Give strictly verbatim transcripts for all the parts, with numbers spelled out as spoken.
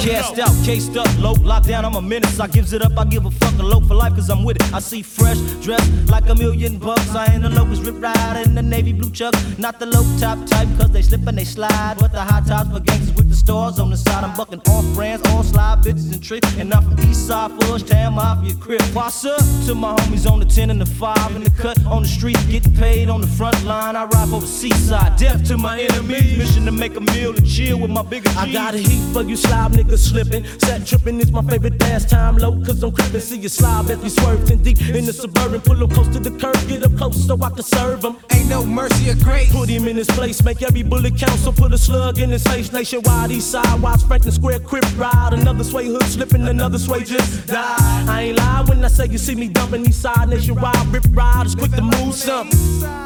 Gassed out, cased up, low, locked down, I'm a menace. I gives it up, I give a fuck a low for life, cause I'm with it. I see fresh, dressed like a million bucks. I ain't the locust, rip ride in the navy blue chucks. Not the low top type, cause they slip and they slide. But the high tops for gangsters with the stars on the side. I'm bucking off brands, all slide bitches and tricks. And I'm from east side, Fudge Town, Mafia crib. What's up to my homies on the ten and the five in the cut on the street, getting paid on the front line. I ride for the seaside, death to my enemies. Mission to make a meal and chill with my bigger G's. I got a heat for you slob niggas slipping. Set tripping is my favorite dance time low, cause I'm crippin'. See you slob as we swerving deep in the suburban. Pull up close to the curb, get up close so I can serve him. Ain't no mercy or grace. Put him in his place, make every bullet count. So put a slug in his face. Nationwide, east side, Watts, Franklin Square, Crip ride. Another sway hook slipping, another sway just die. I ain't lie when I say you see me dumping east side. Nationwide, rip riders quick to move something.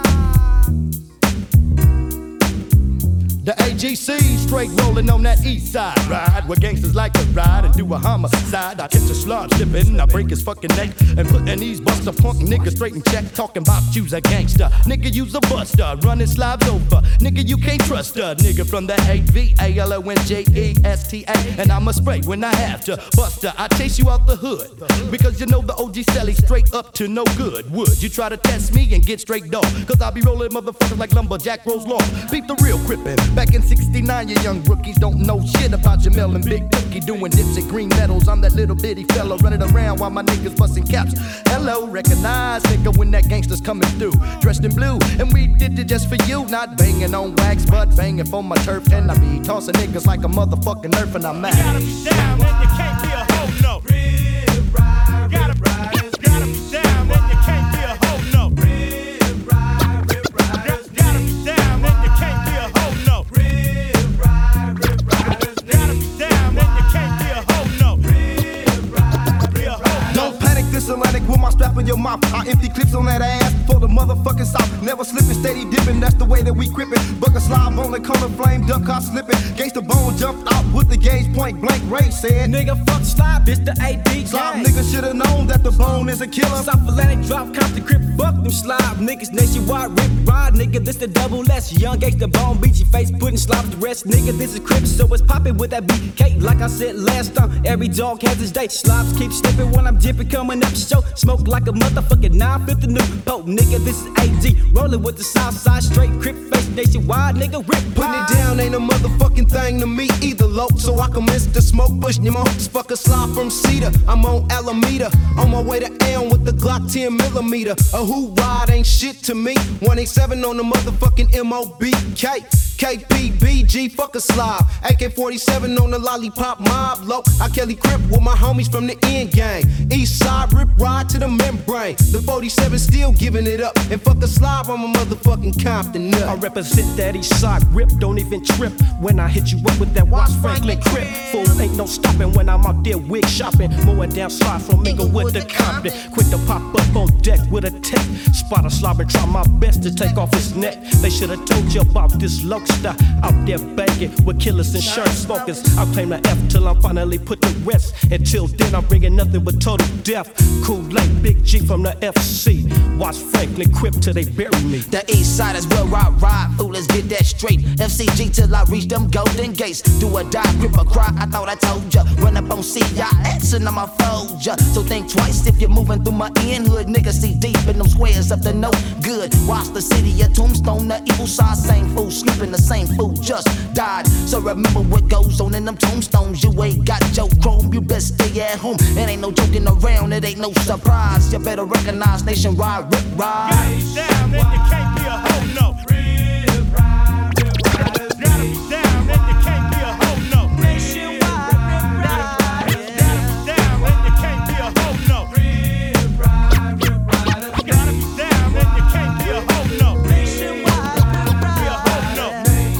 The A G C straight rolling on that east side ride, where gangsters like to ride and do a homicide. I catch a slob slipping, I break his fucking neck and putting these buster punk niggas straight in check. Talking about you's a gangster, nigga you's a buster, running slabs over, nigga you can't trust a nigga from the A V A L O N J E S T A. And I'ma spray when I have to, buster. I chase you out the hood because you know the O G Sally straight up to no good. Would you try to test me and get straight dog? Cause I be rolling motherfuckers like lumberjack rolls long. Beat the real crippin'. Back in sixty-nine, you young rookies don't know shit about Jamel and Big Cookie doing dips at green metals. I'm that little bitty fella running around while my niggas busting caps. Hello, recognize nigga when that gangster's coming through, dressed in blue, and we did it just for you. Not banging on wax, but banging for my turf. And I be tossing niggas like a motherfucking nerf, and I'm mad. You gotta be down, and you can't be a hoe, no. Rip, ride, gotta, rip, ride, gotta be down, and you can't be a hoe, no. Rip, ride, rip, ride, gotta be down, and you can't be a hoe, no. Rip, ride, rip, ride, gotta be down, and you can't be a hoe, no. Rip, ride, be a hoe, no. Don't panic this Atlantic with my strap in your mouth. I empty clips on that ass for the motherfucking south. Never slipping, steady dipping, that's the way that we gripping. Buck a slob on the corner, flame, duck car slipping. Gangsta bone jumped out with the gauge point blank. Ray said, nigga fuck slob, it's the A D slob nigga should've known that the bone is a killer. South Atlantic drop, Compton Crip, fuck them slob niggas. Nationwide rip ride, nigga, this the double S. Young gangsta bone, beat your face, putting slobs to rest. Nigga, this is Crip, so it's poppin' with that B K. Like I said last time, every dog has his day. Slobs keep slipping when I'm dipping, coming up the show. Smoke like a motherfucking nine fifty new Pope. Nigga, this is A D, rolling with the south side, straight Crip face. Nationwide, nigga, rip putting it down ain't a motherfucking thing to me either, low. So I can miss the smoke, pushing your hooks, fuck a slob from Cedar. I'm on Alameda, on my way to Elm with the Glock ten millimeter. A who ride ain't shit to me. one eighty-seven on the motherfucking M O B K. K P B G, fuck a slob. A K forty-seven on the lollipop mob, low. I Kelly Crip with my homies from the end gang. East side rip ride to the membrane. The forty-seven still giving it up. And fuck a slob, I'm a motherfucking Compton nut. I represent that east side rip, don't even trip when I hit you up with that Watts Franklin Crip. Fool, ain't no stopping when I'm out there wig shopping. Mowing down slide from Inglewood to Compton. Quick to pop up on deck with a tech. Spot a slob and try my best to take off his neck. They should've told you about this lokester out there banging with killers and shirt smokers. I'll claim the F till I'm finally put to rest. Until then, I'm bringing nothing but total death. Kool-Aid, Big G from the F C. Watch Franklin Crip till they bury me. The east side is where I ride. Fool, let's get that straight. F C G till I reach them golden gates. Do or die, grip or cry. I thought I told ya. Run up on C I S and I'ma fold ya. So think twice if you're moving through my in hood. Niggas see deep in them squares up to no good. Watch the city, a tombstone, the evil side. Same fool sleeping, the same fool just died. So remember what goes on in them tombstones. You ain't got your chrome, you best stay at home. It ain't no joking around, it ain't no surprise. You better recognize nationwide rip ride. Gotta be down, then you can't be a hoe, no. Rip ride, rip ride. Gotta be down, then you can't be a hoe, no. Nationwide rip ride. Gotta be down, then you can't be a hoe, no. Rip ride, rip ride. Gotta be down, then you can't be a hoe, no. Nationwide rip ride. Be a hoe, no.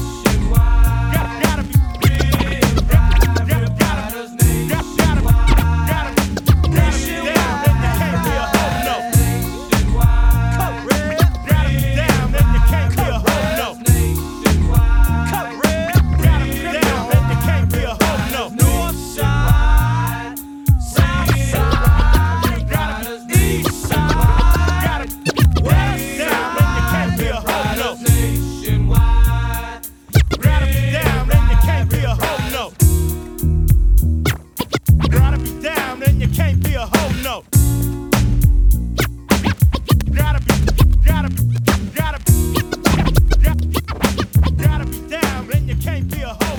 Gotta, gotta be. Gotta, gotta, gotta, gotta, gotta, gotta be down, then you can't be a hoe, no. Gotta be down, then you can't be a can't be a hoe.